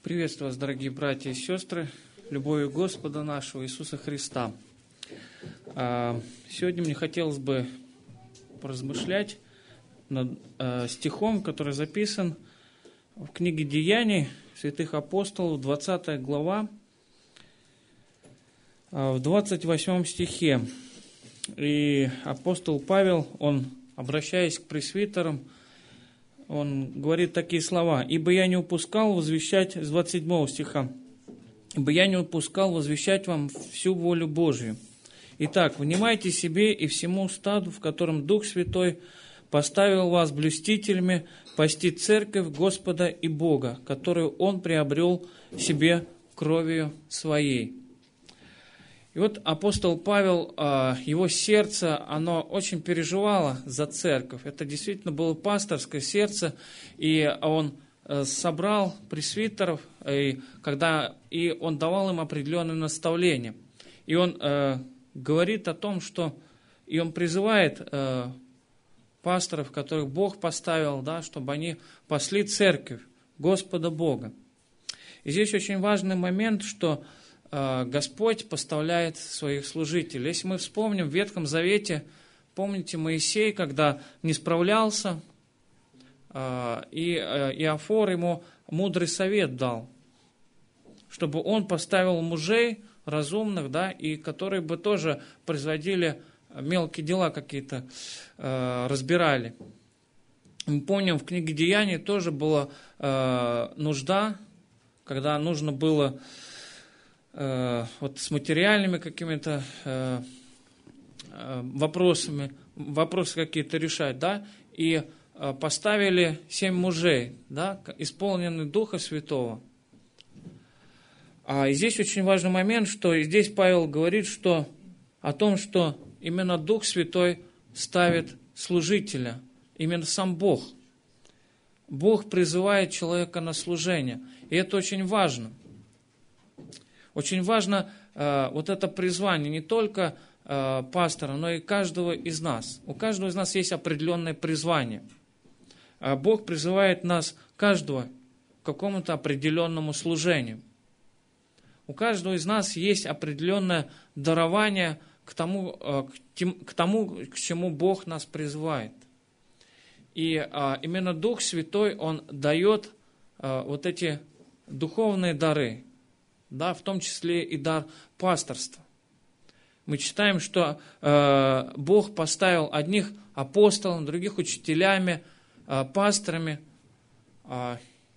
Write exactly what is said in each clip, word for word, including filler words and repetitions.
Приветствую вас, дорогие братья и сестры, любовью Господа нашего Иисуса Христа. Сегодня мне хотелось бы поразмышлять над стихом, который записан в книге Деяний святых апостолов, двадцатая глава, в двадцать восьмом стихе. И апостол Павел, он, обращаясь к пресвитерам, он говорит такие слова: «Ибо я не упускал возвещать», с двадцать седьмого стиха, «Ибо я не упускал возвещать вам всю волю Божию. Итак, внимайте себе и всему стаду, в котором Дух Святой поставил вас блюстителями, пасти церковь Господа и Бога, которую Он приобрел себе кровью Своей». И вот апостол Павел, его сердце, оно очень переживало за церковь. Это действительно было пасторское сердце, и он собрал пресвитеров, и, когда, и он давал им определенные наставления. И он э, говорит о том, что, и он призывает э, пасторов, которых Бог поставил, да, чтобы они пасли церковь Господа Бога. И здесь очень важный момент, что Господь поставляет своих служителей. Если мы вспомним в Ветхом Завете, помните Моисей, когда не справлялся, и Иофор ему мудрый совет дал, чтобы он поставил мужей разумных, да, и которые бы тоже производили мелкие дела какие-то, разбирали. Мы помним, в книге Деяний тоже была нужда, когда нужно было вот с материальными какими-то э, вопросами, вопросы какие-то решать, да, и э, поставили семь мужей, да, исполненных Духа Святого. А и здесь очень важный момент, что и здесь Павел говорит, что о том, что именно Дух Святой ставит служителя, именно сам Бог. Бог призывает человека на служение, и это очень важно. Очень важно э, вот это призвание не только э, пастора, но и каждого из нас. У каждого из нас есть определенное призвание. Э, Бог призывает нас, каждого, к какому-то определенному служению. У каждого из нас есть определенное дарование к тому, э, к, тем, к тому, к чему Бог нас призывает. И э, именно Дух Святой, Он дает э, вот эти духовные дары, да, в том числе и дар пасторства. Мы читаем, что э, Бог поставил одних апостолами, других учителями, э, пасторами. Э,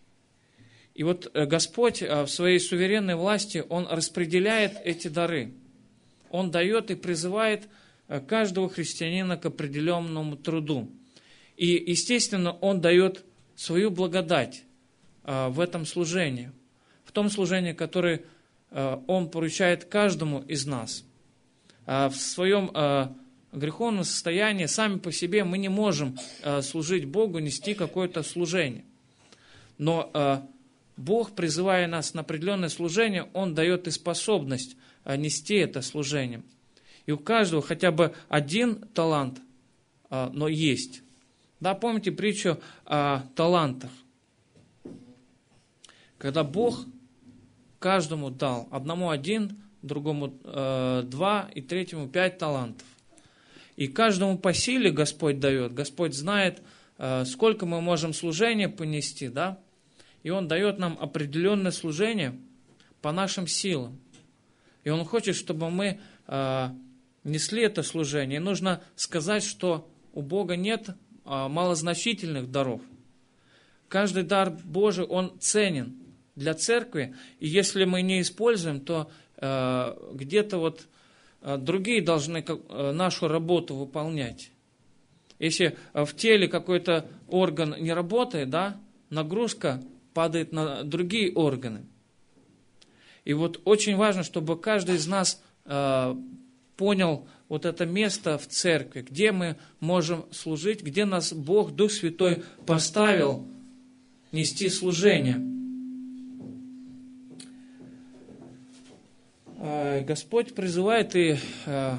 и вот Господь э, в своей суверенной власти, Он распределяет эти дары. Он дает и призывает э, каждого христианина к определенному труду. И, естественно, Он дает свою благодать э, в этом служении. В том служении, которое э, Он поручает каждому из нас. Э, в своем э, греховном состоянии сами по себе мы не можем э, служить Богу, нести какое-то служение. Но э, Бог, призывая нас на определенное служение, Он дает и способность э, нести это служение. И у каждого хотя бы один талант, э, но есть. Да, помните притчу о талантах? Когда Бог каждому дал, одному один, другому э, два и третьему пять талантов. И каждому по силе Господь дает. Господь знает, э, сколько мы можем служения понести, да? И Он дает нам определенное служение по нашим силам. И Он хочет, чтобы мы э, несли это служение. И нужно сказать, что у Бога нет э, малозначительных даров. Каждый дар Божий, он ценен для церкви, и если мы не используем, то э, где-то вот э, другие должны как, э, нашу работу выполнять. Если э, в теле какой-то орган не работает, да, нагрузка падает на другие органы. И вот очень важно, чтобы каждый из нас э, понял вот это место в церкви, где мы можем служить, где нас Бог, Дух Святой поставил нести служение. Господь призывает и э,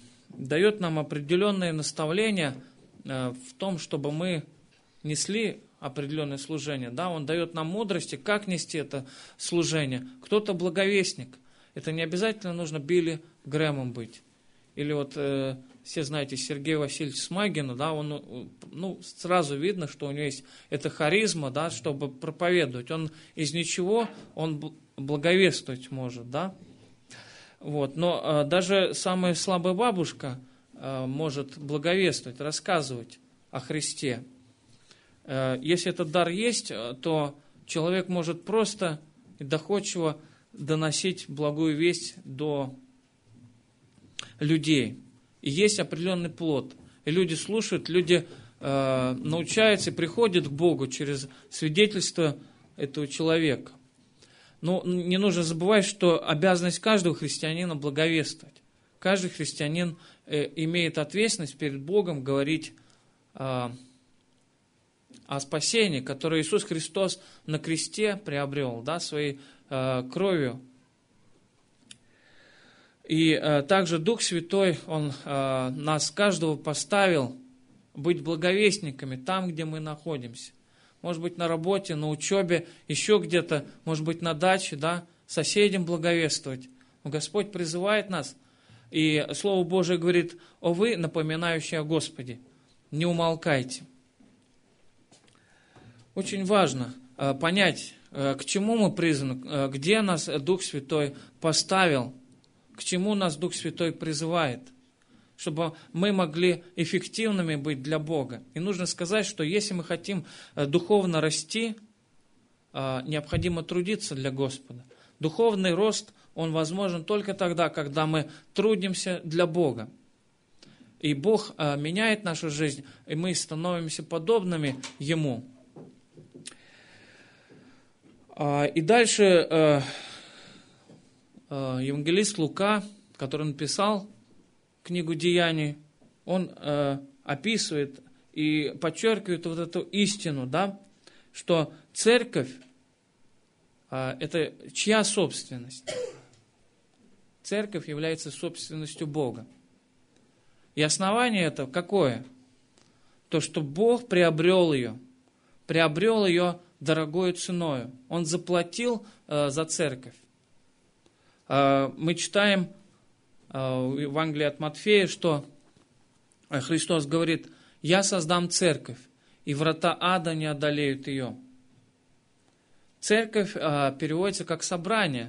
дает нам определенные наставления э, в том, чтобы мы несли определенное служение, да, Он дает нам мудрости, как нести это служение. Кто-то благовестник. Это не обязательно нужно Билли Грэмом быть. Или вот э, все знаете Сергея Васильевича Смагина, да, он, ну, сразу видно, что у него есть эта харизма, да, чтобы проповедовать. Он из ничего, он благовествовать может, да. Вот. Но э, даже самая слабая бабушка э, может благовествовать, рассказывать о Христе. Э, если этот дар есть, то человек может просто и доходчиво доносить благую весть до людей. И есть определенный плод. И люди слушают, люди э, научаются и приходят к Богу через свидетельство этого человека. Но не нужно забывать, что обязанность каждого христианина благовествовать. Каждый христианин э, имеет ответственность перед Богом говорить э, о спасении, которое Иисус Христос на кресте приобрел, да, своей э, кровью. И э, также Дух Святой, Он э, нас каждого поставил быть благовестниками там, где мы находимся. Может быть, на работе, на учебе, еще где-то, может быть, на даче, да, соседям благовествовать. Но Господь призывает нас, и Слово Божие говорит: «О вы, напоминающие о Господе, не умолкайте». Очень важно э, понять, э, к чему мы призваны, э, где нас Дух Святой поставил, к чему нас Дух Святой призывает, чтобы мы могли эффективными быть для Бога. И нужно сказать, что если мы хотим духовно расти, необходимо трудиться для Господа. Духовный рост, он возможен только тогда, когда мы трудимся для Бога. И Бог меняет нашу жизнь, и мы становимся подобными Ему. И дальше евангелист Лука, который написал книгу Деяний, он э, описывает и подчеркивает вот эту истину, да, что церковь э, это чья собственность? Церковь является собственностью Бога. И основание это какое? То, что Бог приобрел ее, приобрел ее дорогою ценою. Он заплатил э, за церковь. Мы читаем в Евангелии от Матфея, что Христос говорит: «Я создам церковь, и врата ада не одолеют ее». Церковь переводится как собрание.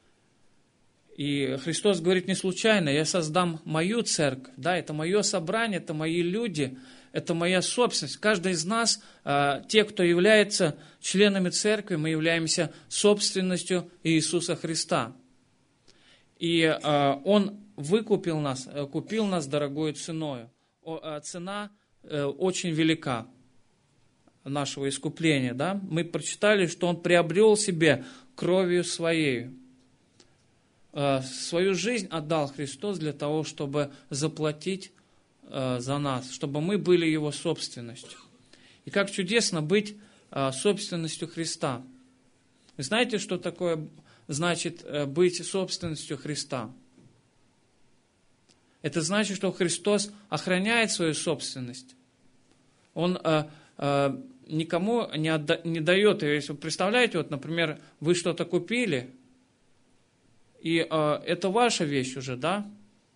И Христос говорит не случайно: «Я создам мою церковь». Да, это мое собрание, это мои люди, это моя собственность. Каждый из нас, те, кто является членами церкви, мы являемся собственностью Иисуса Христа. И э, Он выкупил нас, купил нас дорогой ценою. О, э, цена э, очень велика нашего искупления. Да? Мы прочитали, что Он приобрел себе кровью Своей. Э, свою жизнь отдал Христос для того, чтобы заплатить э, за нас, чтобы мы были Его собственностью. И как чудесно быть э, собственностью Христа. Вы знаете, что такое значит быть собственностью Христа? Это значит, что Христос охраняет свою собственность. Он э, э, никому не, отда- не дает ее. Если вы представляете, вот, например, вы что-то купили, и э, это ваша вещь уже, да?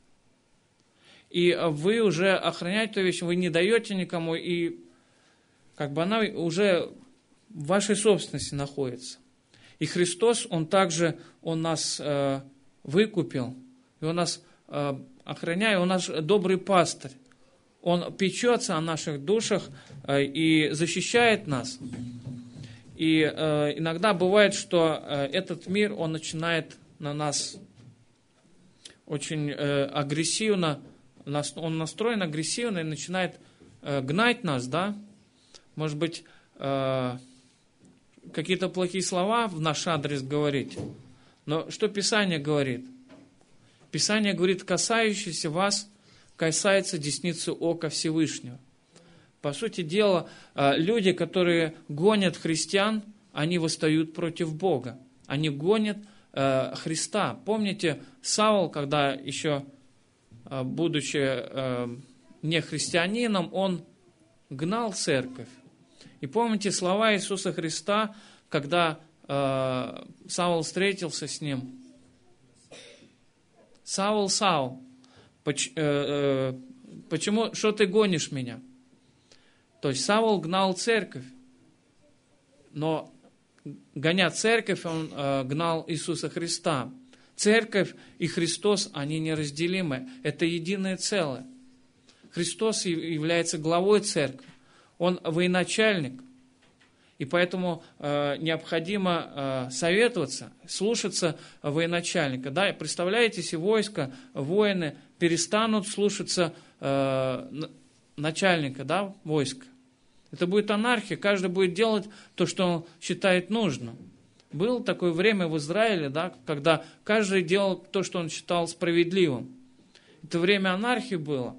И вы уже охраняете эту вещь, вы не даете никому, и как бы она уже в вашей собственности находится. И Христос, Он также, Он нас э, выкупил, и Он нас э, охраняет, Он наш добрый пастырь. Он печется о наших душах э, и защищает нас. И э, иногда бывает, что э, этот мир, он начинает на нас очень э, агрессивно, он настроен агрессивно и начинает э, гнать нас, да, может быть, э, какие-то плохие слова в наш адрес говорить. Но что Писание говорит? Писание говорит: касающийся вас, касается десницы ока Всевышнего. По сути дела, люди, которые гонят христиан, они восстают против Бога. Они гонят Христа. Помните, Саул, когда еще, будучи не христианином, он гнал церковь. И помните слова Иисуса Христа, когда э, Савл встретился с ним. Савл, Савл, поч, э, э, почему, что ты гонишь меня? То есть Савл гнал церковь, но гоня церковь, он э, гнал Иисуса Христа. Церковь и Христос, они неразделимы, это единое целое. Христос является главой церкви, Он военачальник, и поэтому э, необходимо э, советоваться, слушаться военачальника. Да? Представляете, если войско, воины перестанут слушаться э, начальника, да, войска, это будет анархия, каждый будет делать то, что он считает нужным. Было такое время в Израиле, да, когда каждый делал то, что он считал справедливым. Это время анархии было.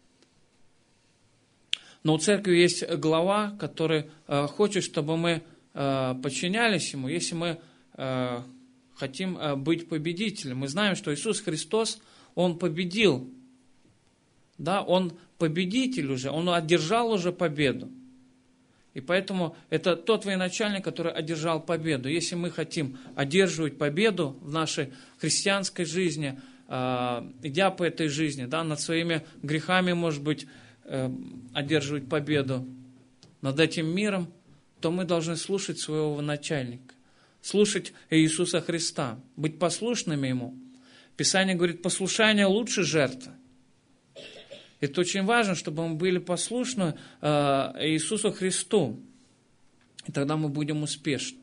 Но у церкви есть глава, который э, хочет, чтобы мы э, подчинялись ему, если мы э, хотим э, быть победителем. Мы знаем, что Иисус Христос, Он победил. Да, Он победитель уже, Он одержал уже победу. И поэтому это тот военачальник, который одержал победу. Если мы хотим одерживать победу в нашей христианской жизни, э, идя по этой жизни, да, над своими грехами, может быть, э, одерживать победу над этим миром, то мы должны слушать своего начальника, слушать Иисуса Христа, быть послушными Ему. Писание говорит, послушание лучше жертвы. Это очень важно, чтобы мы были послушны э, Иисусу Христу, и тогда мы будем успешны.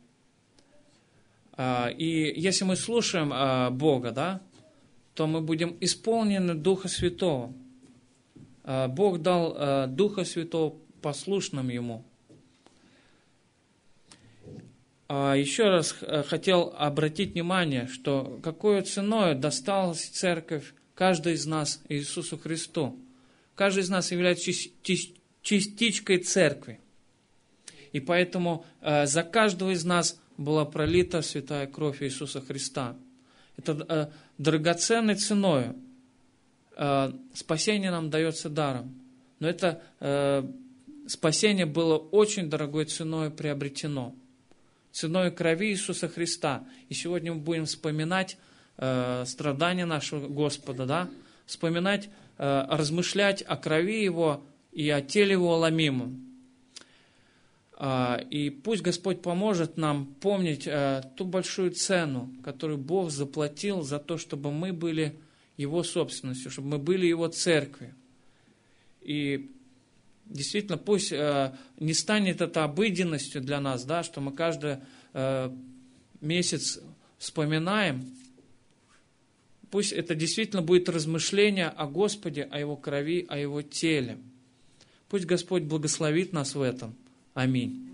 Э, и если мы слушаем э, Бога, да, то мы будем исполнены Духа Святого. Э, Бог дал э, Духа Святого послушным Ему. Э, еще раз э, хотел обратить внимание, что какой ценой досталась церковь каждый из нас Иисусу Христу. Каждый из нас является частичкой церкви. И поэтому э, за каждого из нас была пролита святая кровь Иисуса Христа. Это э, драгоценной ценой. Э, спасение нам дается даром. Но это э, спасение было очень дорогой ценой приобретено. Ценой крови Иисуса Христа. И сегодня мы будем вспоминать страдания нашего Господа, да? Вспоминать, размышлять о крови Его и о теле Его ломимом. И пусть Господь поможет нам помнить ту большую цену, которую Бог заплатил за то, чтобы мы были Его собственностью, чтобы мы были Его церковью. И действительно, пусть не станет это обыденностью для нас, да, что мы каждый месяц вспоминаем. Пусть это действительно будет размышление о Господе, о Его крови, о Его теле. Пусть Господь благословит нас в этом. Аминь.